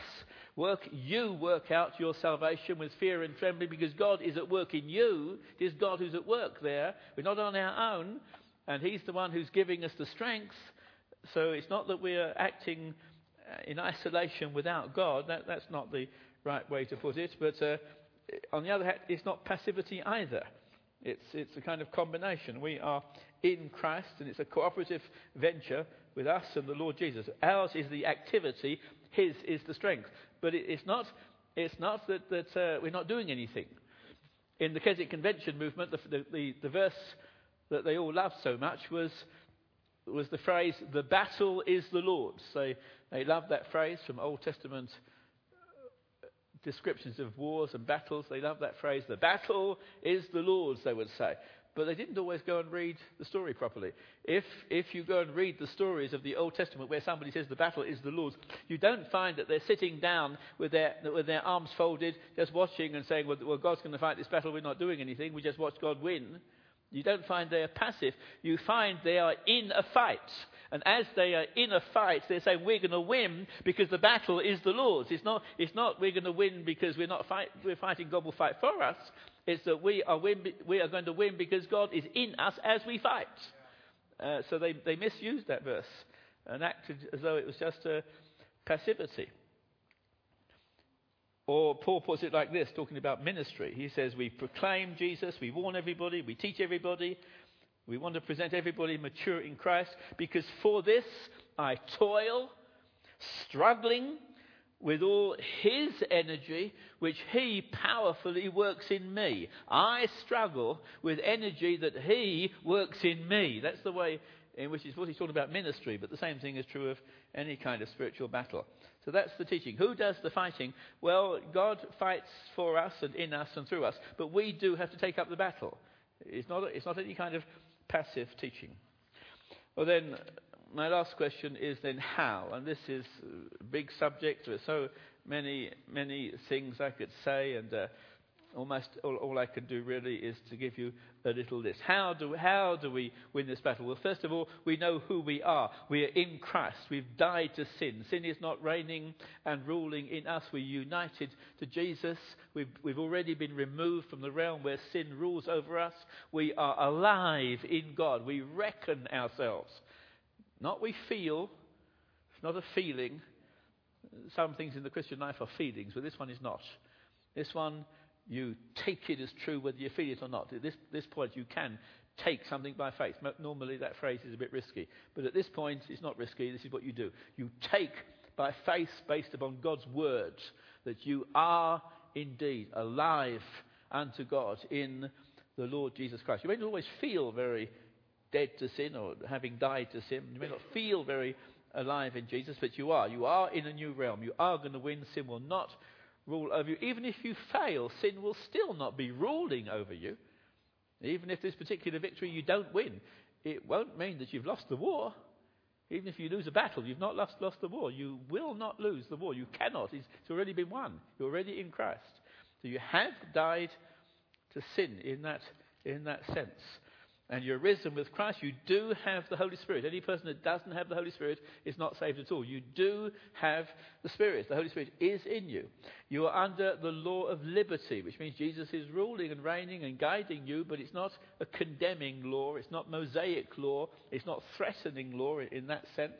A: You work out your salvation with fear and trembling because God is at work in you. It is God who's at work there. We're not on our own, and He's the one who's giving us the strength. So it's not that we're acting in isolation without God. That's not the right way to put it. But on the other hand, it's not passivity either. It's a kind of combination. We are in Christ, and it's a cooperative venture with us and the Lord Jesus. Ours is the activity, His is the strength. But it's not that we're not doing anything. In the Keswick Convention movement, the verse that they all loved so much was the phrase, "The battle is the Lord's." They loved that phrase from Old Testament descriptions of wars and battles. They loved that phrase, "The battle is the Lord's," they would say. But they didn't always go and read the story properly. If you go and read the stories of the Old Testament where somebody says the battle is the Lord's, you don't find that they're sitting down with their arms folded, just watching and saying, well, God's going to fight this battle, we're not doing anything, we just watch God win. You don't find they are passive. You find they are in a fight. And as they are in a fight, they're saying, we're going to win because the battle is the Lord's. It's not we're going to win because we're fighting, God will fight for us. It's that we are going to win because God is in us as we fight. So they misused that verse and acted as though it was just a passivity. Or Paul puts it like this, talking about ministry. He says, we proclaim Jesus, we warn everybody, we teach everybody. We want to present everybody mature in Christ, because for this I toil, struggling with all his energy, which he powerfully works in me. I struggle with energy that he works in me. That's the way in which is what he's talking about ministry, but the same thing is true of any kind of spiritual battle. So that's the teaching. Who does the fighting? Well, God fights for us and in us and through us, but we do have to take up the battle. It's not any kind of passive teaching. Well, then, my last question is then how? And this is a big subject. There are so many things I could say, and almost all I can do really is to give you a little list. How do we win this battle? Well, first of all, we know who we are. We are in Christ. We've died to sin. Sin is not reigning and ruling in us. We're united to Jesus. We've already been removed from the realm where sin rules over us. We are alive in God. We reckon ourselves. Not we feel. It's not a feeling. Some things in the Christian life are feelings, but this one is not. This one, you take it as true whether you feel it or not. At this point, you can take something by faith. Normally, that phrase is a bit risky. But at this point, it's not risky. This is what you do. You take by faith, based upon God's word, that you are indeed alive unto God in the Lord Jesus Christ. You may not always feel very dead to sin or having died to sin. You may not feel very alive in Jesus, but you are. You are in a new realm. You are going to win. Sin will not rule over you. Even if you fail, sin will still not be ruling over you. Even if this particular victory you don't win, it won't mean that you've lost the war. Even if you lose a battle, you've not lost the war. You will not lose the war. You cannot. It's already been won. You're already in Christ. So you have died to sin in that sense. And you're risen with Christ. You do have the Holy Spirit. Any person that doesn't have the Holy Spirit is not saved at all. You do have the Spirit. The Holy Spirit is in you. You are under the law of liberty, which means Jesus is ruling and reigning and guiding you, but it's not a condemning law. It's not Mosaic law. It's not threatening law in that sense.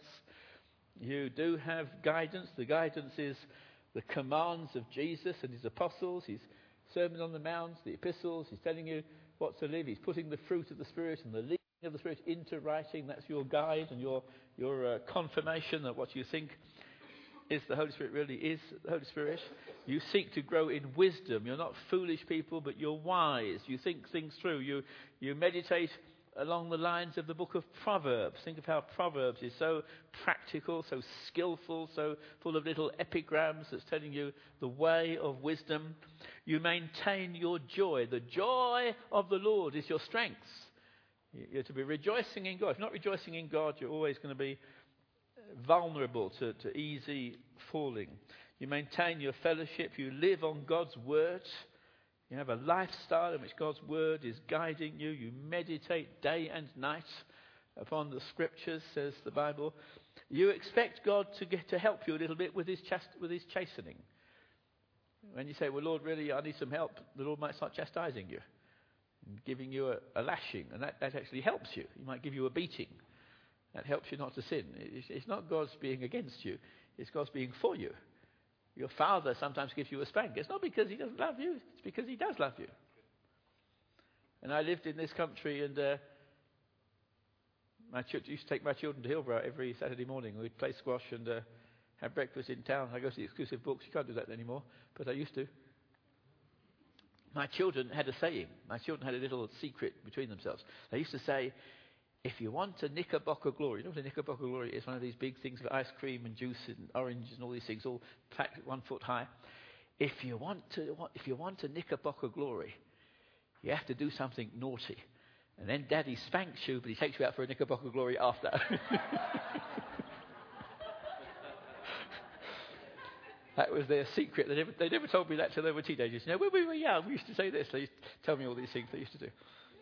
A: You do have guidance. The guidance is the commands of Jesus and his apostles, his Sermon on the Mount, the epistles. He's telling you what to live. He's putting the fruit of the Spirit and the leading of the Spirit into writing. That's your guide and your confirmation that what you think is the Holy Spirit really is the Holy Spirit. You seek to grow in wisdom. You're not foolish people, but you're wise. You think things through. You meditate along the lines of the book of Proverbs. Think of how Proverbs is so practical, so skillful, so full of little epigrams that's telling you the way of wisdom. You maintain your joy. The joy of the Lord is your strength. You're to be rejoicing in God. If you're not rejoicing in God, you're always going to be vulnerable to easy falling. You maintain your fellowship. You live on God's word. You have a lifestyle in which God's word is guiding you. You meditate day and night upon the scriptures, says the Bible. You expect God to help you a little bit with his chastening. When you say, well, Lord, really, I need some help, the Lord might start chastising you, and giving you a lashing, and that actually helps you. He might give you a beating. That helps you not to sin. It's not God's being against you. It's God's being for you. Your father sometimes gives you a spank. It's not because he doesn't love you. It's because he does love you. And I lived in this country, and used to take my children to Hillborough every Saturday morning. We'd play squash and have breakfast in town. I go to the exclusive books. You can't do that anymore, but I used to. My children had a saying. My children had a little secret between themselves. They used to say, if you want a Knickerbocker glory, you know what a Knickerbocker glory is? One of these big things with ice cream and juice and oranges and all these things, all packed 1 foot high. If you want a Knickerbocker glory, you have to do something naughty. And then Daddy spanks you, but he takes you out for a Knickerbocker glory after. That was their secret. They never told me that till they were teenagers. You know, when we were young, we used to say this. They used to tell me all these things they used to do.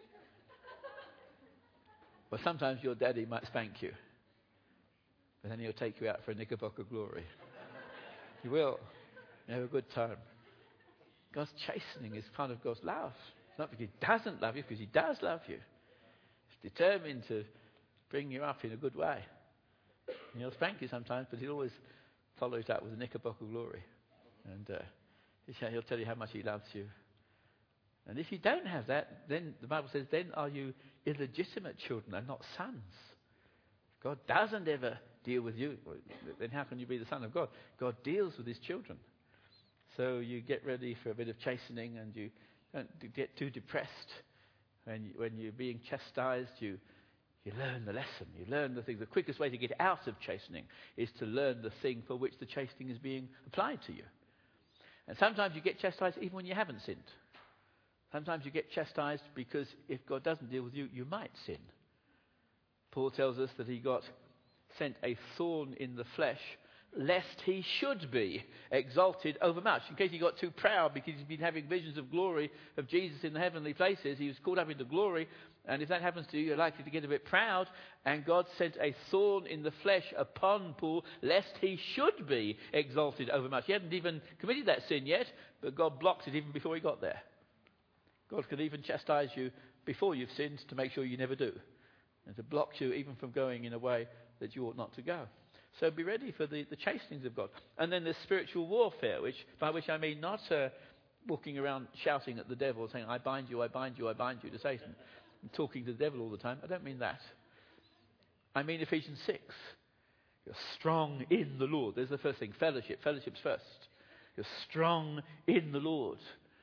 A: Well, sometimes your daddy might spank you, but then he'll take you out for a Knickerbocker glory. He will. You have a good time. God's chastening is part of God's love. It's not because he doesn't love you, because he does love you. He's determined to bring you up in a good way. And he'll spank you sometimes, but he'll always follow it up with a Knickerbocker glory. And He'll tell you how much he loves you. And if you don't have that, then the Bible says, then are you illegitimate children and not sons? If God doesn't ever deal with you, then how can you be the son of God? God deals with his children. So you get ready for a bit of chastening, and you don't get too depressed. When you're being chastised, you learn the lesson. You learn the thing. The quickest way to get out of chastening is to learn the thing for which the chastening is being applied to you. And sometimes you get chastised even when you haven't sinned. Sometimes you get chastised because if God doesn't deal with you, you might sin. Paul tells us that he got sent a thorn in the flesh, lest he should be exalted overmuch. In case he got too proud because he's been having visions of glory of Jesus in the heavenly places, he was caught up into glory, and if that happens to you, you're likely to get a bit proud, and God sent a thorn in the flesh upon Paul, lest he should be exalted overmuch. He hadn't even committed that sin yet, but God blocked it even before he got there. God can even chastise you before you've sinned to make sure you never do, and to block you even from going in a way that you ought not to go. So be ready for the chastenings of God. And then there's spiritual warfare, by which I mean not walking around shouting at the devil, saying, I bind you, I bind you, I bind you to Satan, and talking to the devil all the time. I don't mean that. I mean Ephesians 6. You're strong in the Lord. There's the first thing. Fellowship. Fellowship's first. You're strong in the Lord.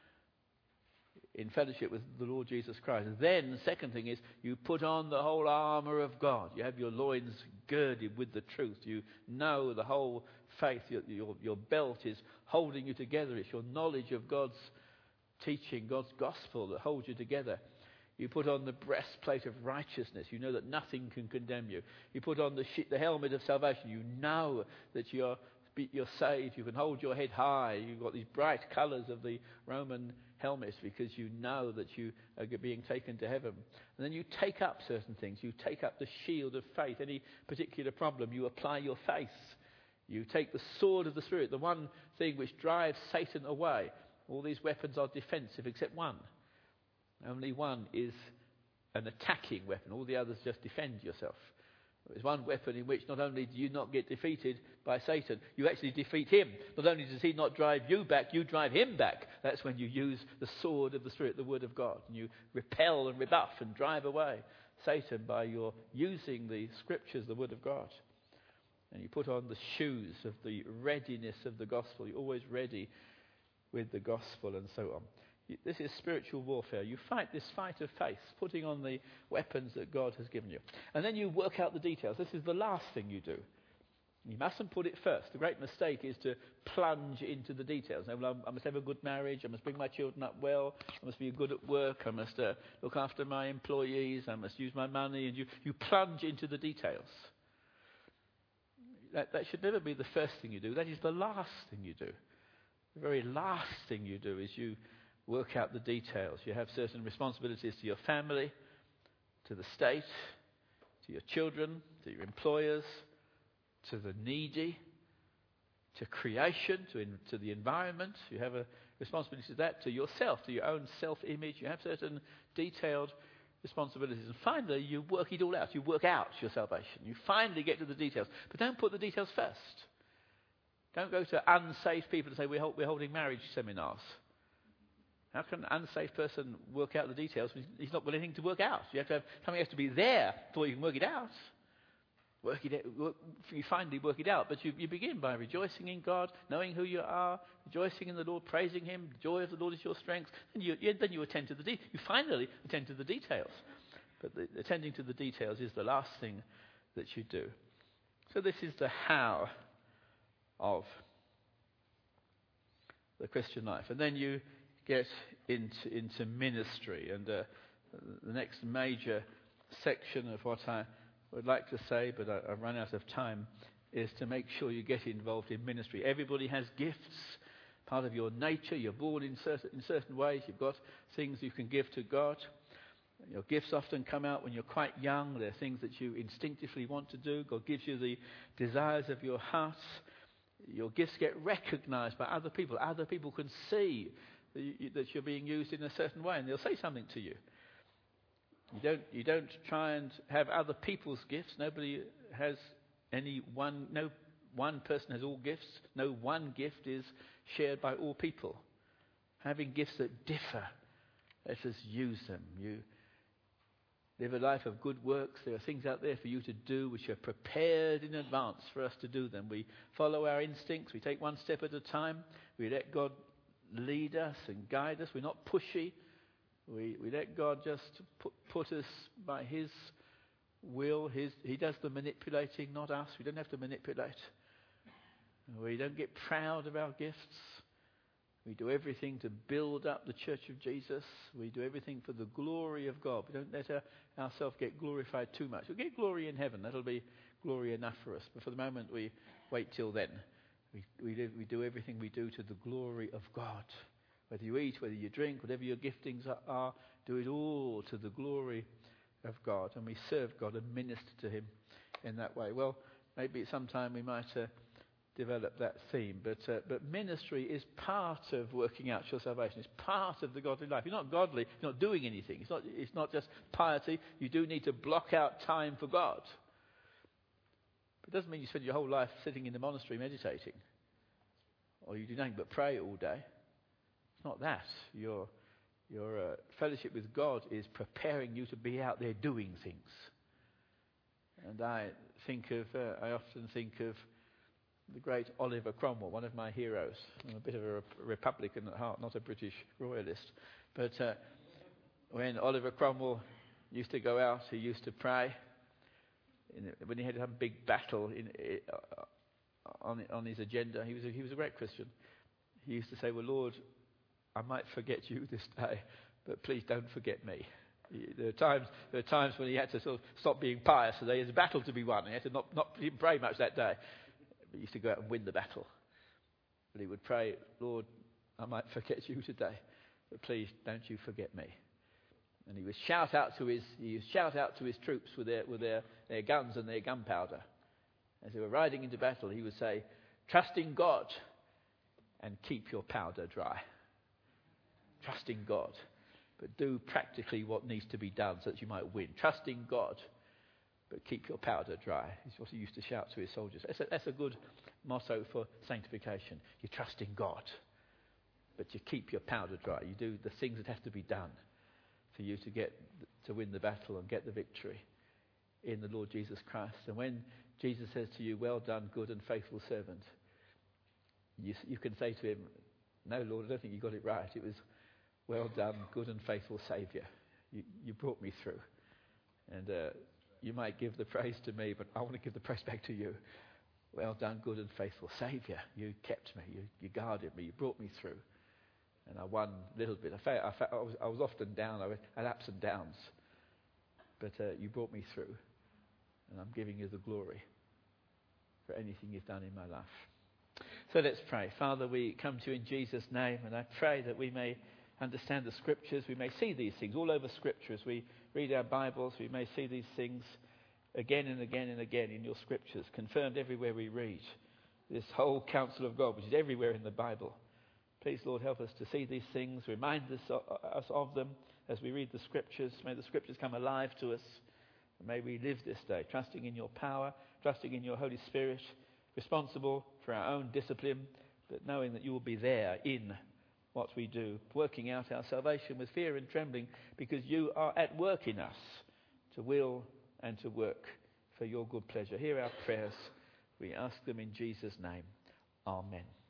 A: In fellowship with the Lord Jesus Christ. Then, the second thing is, you put on the whole armour of God. You have your loins girded with the truth. You know the whole faith. Your belt is holding you together. It's your knowledge of God's teaching, God's gospel that holds you together. You put on the breastplate of righteousness. You know that nothing can condemn you. You put on the helmet of salvation. You know that you're saved. You can hold your head high. You've got these bright colours of the Roman helmet because you know that you are being taken to heaven. And then you take up certain things. You take up the shield of faith. Any particular problem, you apply your faith. You take the sword of the Spirit, the one thing which drives Satan away. All these weapons are defensive except one. Only one is an attacking weapon. All the others just defend yourself. There's one weapon in which not only do you not get defeated by Satan, you actually defeat him. Not only does he not drive you back, you drive him back. That's when you use the sword of the Spirit, the Word of God. And you repel and rebuff and drive away Satan by your using the Scriptures, the Word of God. And you put on the shoes of the readiness of the gospel. You're always ready with the gospel and so on. This is spiritual warfare. You fight this fight of faith, putting on the weapons that God has given you. And then you work out the details. This is the last thing you do. You mustn't put it first. The great mistake is to plunge into the details. I must have a good marriage. I must bring my children up well. I must be good at work. I must look after my employees. I must use my money. And you plunge into the details. That should never be the first thing you do. That is the last thing you do. The very last thing you do is you work out the details. You have certain responsibilities to your family, to the state, to your children, to your employers, to the needy, to creation, to the environment. You have a responsibility to that, to yourself, to your own self-image. You have certain detailed responsibilities. And finally, you work it all out. You work out your salvation. You finally get to the details. But don't put the details first. Don't go to unsaved people and say, we're holding marriage seminars. How can an unsafe person work out the details when he's not got anything to work out? Something has to be there before you can work it out. You finally work it out. But you begin by rejoicing in God, knowing who you are, rejoicing in the Lord, praising Him. The joy of the Lord is your strength. Then you attend to the details. You finally attend to the details. But attending to the details is the last thing that you do. So this is the how of the Christian life. And then you get into ministry. And the next major section of what I would like to say, but I've run out of time, is to make sure you get involved in ministry. Everybody has gifts, part of your nature. You're born in certain ways. You've got things you can give to God. Your gifts often come out when you're quite young. They're things that you instinctively want to do. God gives you the desires of your heart. Your gifts get recognized by other people. Other people can see that you're being used in a certain way, and they'll say something to you. You don't try and have other people's gifts. Nobody has no one person has all gifts. No one gift is shared by all people. having gifts that differ, let us use them. You live a life of good works. There are things out there for you to do which are prepared in advance for us to do them. We follow our instincts. We take one step at a time. We let God lead us and guide us. We're not pushy. We let God just put us by His will. He does the manipulating, not us. We don't have to manipulate. We don't get proud of our gifts. We do everything to build up the church of Jesus. We do everything for the glory of God. We don't let ourselves get glorified too much. We'll get glory in heaven. That'll be glory enough for us. But for the moment, we wait till then. We do everything we do to the glory of God. Whether you eat, whether you drink, whatever your giftings are, do it all to the glory of God. And we serve God and minister to Him in that way. Well, maybe sometime we might develop that theme. But ministry is part of working out your salvation. It's part of the godly life. You're not godly, you're not doing anything. It's not just piety. You do need to block out time for God. But it doesn't mean you spend your whole life sitting in the monastery meditating. Or you do nothing but pray all day. It's not that. Your fellowship with God is preparing you to be out there doing things. And I often think of the great Oliver Cromwell, one of my heroes. I'm a bit of a Republican at heart, not a British royalist. But when Oliver Cromwell used to go out, he used to pray. When he had some big battle on his agenda, he was a great Christian. He used to say, "Well, Lord, I might forget you this day, but please don't forget me." There are times when he had to sort of stop being pious. So there was a battle to be won. He had to not pray much that day. But he used to go out and win the battle. But he would pray, "Lord, I might forget you today, but please don't you forget me." And he would shout out to his troops with their guns and their gunpowder. As they were riding into battle, he would say, "Trust in God and keep your powder dry." Trust in God, but do practically what needs to be done so that you might win. Trust in God, but keep your powder dry. Is what he used to shout to his soldiers. That's a good motto for sanctification. You trust in God, but you keep your powder dry. You do the things that have to be done for you to win the battle and get the victory in the Lord Jesus Christ. And when Jesus says to you, "Well done, good and faithful servant," you can say to him, "No, Lord, I don't think you got it right. It was, well done, good and faithful Saviour. You brought me through." And you might give the praise to me, but I want to give the praise back to you. Well done, good and faithful Saviour. You kept me. You guarded me. You brought me through. And I won a little bit. I was often down. I had ups and downs. But you brought me through. And I'm giving you the glory for anything you've done in my life. So let's pray. Father, we come to you in Jesus' name, and I pray that we may understand the Scriptures. We may see these things all over Scripture. As we read our Bibles, we may see these things again and again and again in your Scriptures, confirmed everywhere we read. This whole counsel of God, which is everywhere in the Bible. Please, Lord, help us to see these things. Remind us of them as we read the Scriptures. May the Scriptures come alive to us. And may we live this day trusting in your power, trusting in your Holy Spirit, responsible for our own discipline, but knowing that you will be there in what we do, working out our salvation with fear and trembling, because you are at work in us to will and to work for your good pleasure. Hear our prayers. We ask them in Jesus' name. Amen.